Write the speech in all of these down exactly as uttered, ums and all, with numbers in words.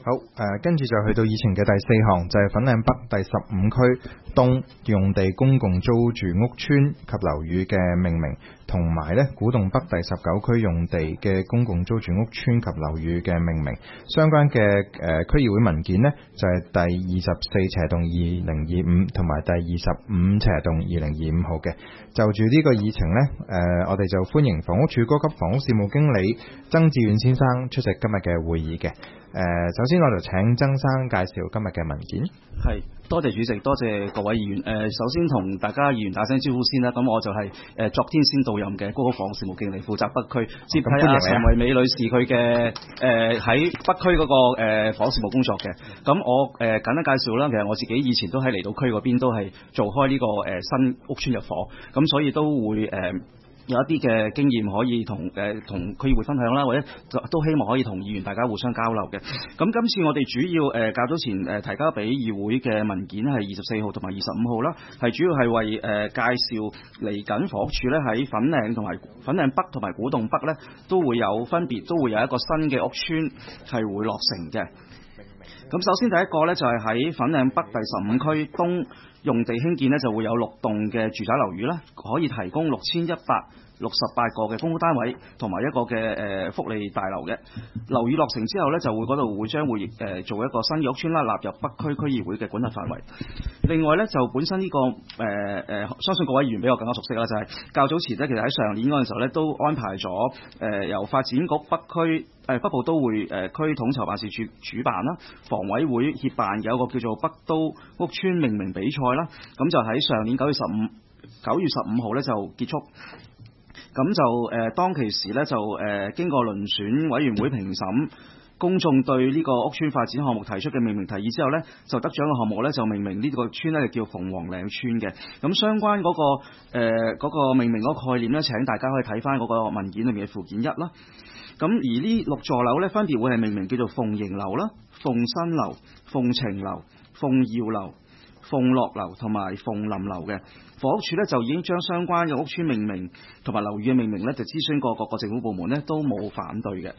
好，誒、呃，跟住就去到以前嘅第四項，就係、是、粉嶺北第十五區東用地公共租住屋邨及樓宇嘅命名，同埋咧古洞北第十九區用地嘅公共租住屋邨及樓宇嘅命名。相關嘅誒、呃、區議會文件呢，就係、是、第二十四斜棟二零二五同埋第二十五斜棟二零二五號嘅。就住呢個議程呢，誒、呃，我哋就歡迎房屋署高級房屋事務經理曾志遠先生出席今日嘅會議嘅。誒、呃，首先我就請曾生介紹今日嘅文件。 係，多謝主席，多謝各位議員。誒、呃，首先同大家議員打聲招呼先啦。咁我就係、是、誒、呃、昨天先到任嘅高級房屋事務經理，負責北區，接替阿陳惠美女士佢嘅誒喺北區嗰、那個誒、呃、房屋事務工作嘅。咁我誒、呃、簡單介紹啦。其實我自己以前都喺離島區嗰邊都係做開呢、這個誒、呃、新屋邨入伙，咁所以都會誒。呃有一啲嘅經驗可以同誒同區議會分享啦，或者都希望可以同議員大家互相交流嘅。咁今次我哋主要誒較早前誒提交俾議會嘅文件係二十四號同埋二十五號啦，係主要係為誒、呃、介紹嚟緊房屋署咧喺粉嶺同埋粉嶺北同埋古洞北咧都會有分別，都會有一個新嘅屋邨係會落成嘅。咁首先第一個咧就係喺粉嶺北第十五區東用地興建呢，就會有六棟嘅住宅樓宇啦，可以提供六千一百六十八個嘅公屋單位，同埋一個嘅誒、呃、福利大樓嘅樓宇落成之後呢，就會嗰度會將會誒、呃、做一個新嘅屋邨啦，納入北區區議會嘅管轄範圍。另外呢，就本身呢、這個誒誒、呃呃，相信各位議員比我更加熟悉啦，就係、是、較早前呢，其實喺上年嗰陣時候呢，都安排咗誒、呃、由發展局北區。誒北部都會誒區統籌辦事處主辦啦，房委會協辦有一個叫做北都屋邨命名比賽啦，咁就喺上年九月十五九月十五號咧就結束，咁就誒、呃、當其時咧就誒、呃、經過遴選委員會評審，公眾對呢個屋邨發展項目提出嘅命名提議之後咧，就得獎嘅項目咧就命名呢個村咧就叫鳳凰嶺村嘅，咁相關嗰、那個誒嗰、呃那個命名嗰個概念咧，請大家可以睇翻嗰個文件裏面嘅附件一啦。咁而呢六座樓咧，分別會係命名叫做鳳迎樓啦、鳳新樓、鳳晴樓、鳳耀樓、鳳樂樓同埋鳳林樓嘅。房屋署咧就已經將相關嘅屋邨命名同埋樓宇嘅命名咧，就諮詢過各個政府部門咧，都冇反對嘅。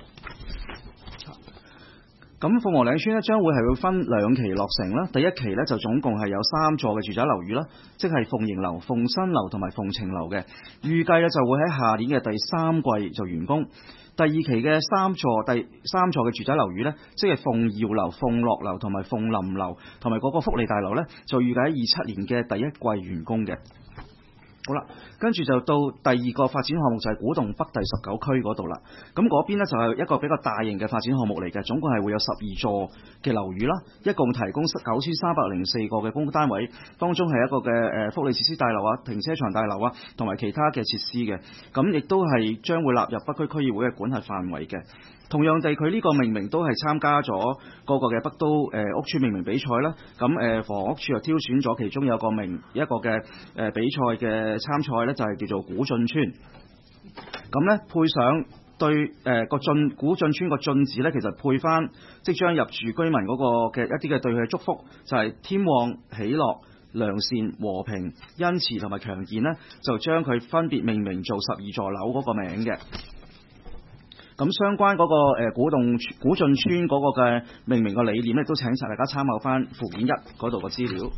咁鳳凰嶺村咧將會係會分兩期落成啦，第一期咧就總共係有三座嘅住宅樓宇啦，即係鳳迎樓、鳳新樓同埋鳳晴樓嘅，預計咧就會喺下年嘅第三季就完工。第二期嘅三座第三座嘅住宅樓宇呢，即係鳳耀樓、鳳樂樓同埋鳳林樓，同埋嗰個福利大樓呢，就預計喺二七年嘅第一季完工嘅。好啦，跟住就到第二個發展項目就係古洞北第十九區嗰度啦。咁嗰邊呢，就係一個比較大型嘅發展項目嚟嘅，總共係會有十二座嘅樓宇啦，一共提供九千三百零四個嘅公屋單位，當中係一個嘅誒福利設施大樓啊、停車場大樓啊，同埋其他嘅設施嘅。咁亦都係將會納入北區區議會嘅管轄範圍嘅。同樣地，佢呢個命名都係參加咗個個嘅北都誒、呃、屋邨命名比賽啦。咁誒、呃、房屋署又挑選咗其中有個名一個嘅誒、呃、比賽嘅參賽咧，就係、是、叫做古晉邨。咁咧配上對誒個晉古晉邨個晉字咧，其實配翻即將入住居民嗰個嘅一啲嘅對佢嘅祝福，就係、是、天旺喜樂、良善、和平、恩慈同埋強健咧，就將佢分別命名做十二座樓嗰個名嘅。咁相關嗰、那個、呃、古洞古晉邨嗰個嘅命名嘅理念咧，都請晒大家參考翻附件一嗰度嘅資料。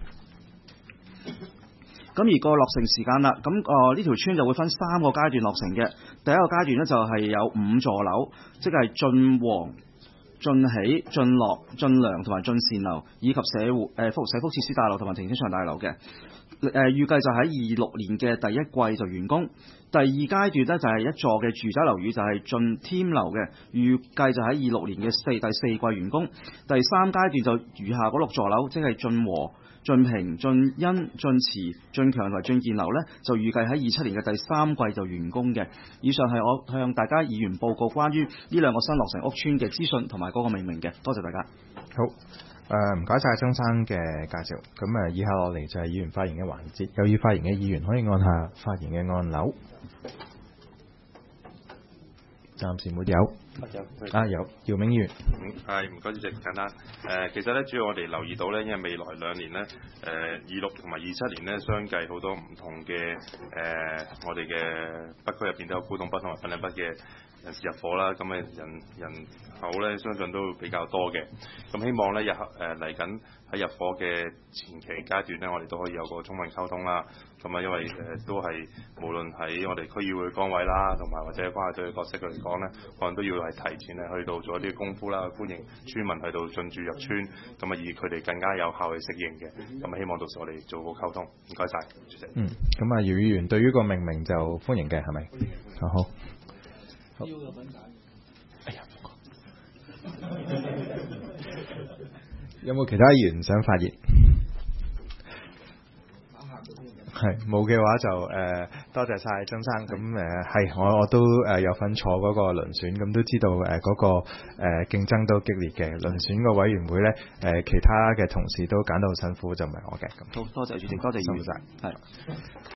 咁而個落成時間啦，咁誒呢條村就會分三個階段落成嘅。第一個階段呢，就係、是、有五座樓，即係晉旺、晉喜、晉樂、晉良同埋晉善樓，以及社會誒、呃、福社福設施大樓同埋停車場大樓嘅。誒、呃、預計就喺二六年嘅第一季就完工。第二階段呢，就係、是、一座嘅住宅樓宇，就係晉添樓嘅，預計就喺二六年嘅四第四季完工。第三階段就餘下嗰六座樓，即係晉和、晉平、晉恩、晉慈、晉強同埋晉健樓呢，就預計喺二七年嘅第三季就完工嘅。以上係我向大家議員報告關於呢兩個新落成屋邨嘅資訊同埋嗰個命名嘅，多謝大家。 好，誒唔該晒曾生嘅介紹。咁誒，以下落嚟就係議員發言嘅環節，有意發言嘅議員可以按下發言嘅按鈕。暫時沒有。啊有，姚明議員。 係唔該主席，簡單。誒、呃，其實咧，主要我哋留意到咧，因為未來兩年咧，誒二六同埋二七年咧，相繼好多唔同嘅誒、呃，我哋嘅北區入邊都有古洞北同埋粉嶺北嘅誒人士入伙啦，咁嘅人人口咧相信都比較多嘅。咁希望咧日後誒嚟緊喺入伙嘅前期階段咧，我哋都可以有個充分溝通啦。咁啊，因為誒、呃、都係無論喺我哋區議會崗位啦，同埋或者關愛隊嘅角色嚟講咧，可能都要係提前咧去到做一啲功夫啦，歡迎村民去到進駐入村，咁啊以佢哋更加有效去適應嘅。咁啊希望到時我哋做好溝通。唔該晒，主席。 嗯，咁啊姚議員對於個命名就歡迎嘅係咪？好好。好哎呀，有冇其他議員想發言？係冇嘅話就誒、呃、多謝晒曾生。咁誒係我我都誒有份坐嗰個輪選，咁都知道誒嗰、呃那個誒、呃、競爭都激烈嘅。輪選個委員會咧誒、呃、其他嘅同事都揀到好辛苦，就唔係我嘅。咁好多謝主席，多謝議員，係。